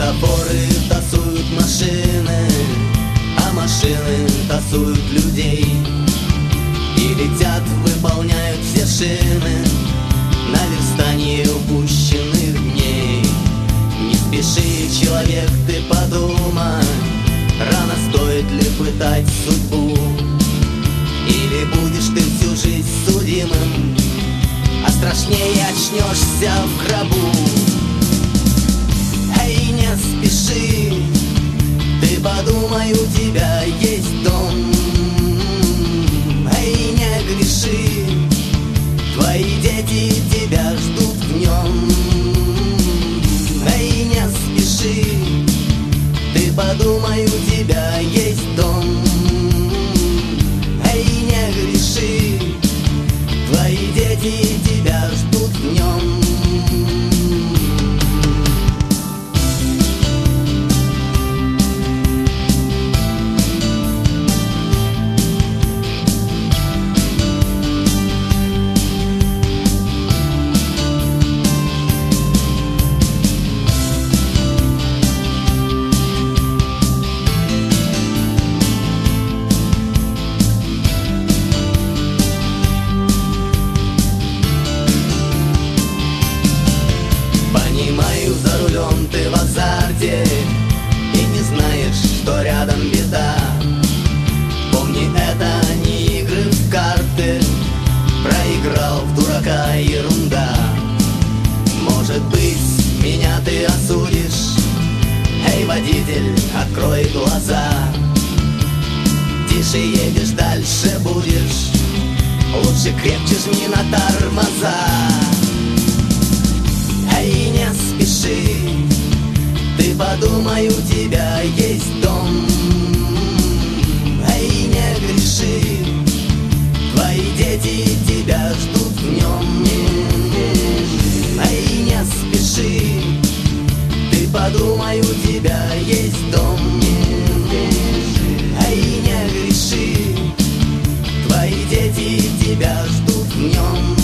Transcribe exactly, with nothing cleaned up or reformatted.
Светофоры тасуют машины, а машины тасуют людей. И летят, выполняют все шины наверстание упущенных дней. Не спеши, человек, ты подумай, рано стоит ли пытать судьбу? Или будешь ты всю жизнь судимым, а страшнее очнешься в гробу? Эй, не спеши, ты подумай, у тебя есть дом. Эй, не греши, твои дети тебя ждут в нем. Эй, не спеши, ты подумай, у тебя есть дом. Эй, не греши, твои дети тебя ждут в нем. Понимаю, за рулем ты в азарте и не знаешь, что рядом беда. Помни, это не игры в карты, проиграл в дурака ерунда. Может быть, меня ты осудишь. Эй, водитель, открой глаза. Тише едешь, дальше будешь, лучше крепче жми на тормоза. Эй, не спеши, ты подумай, у тебя есть дом. Эй, не греши, твои дети тебя ждут в нем. Эй, не спеши, ты подумай, у тебя есть дом. Эй, не греши, твои дети тебя ждут в нем.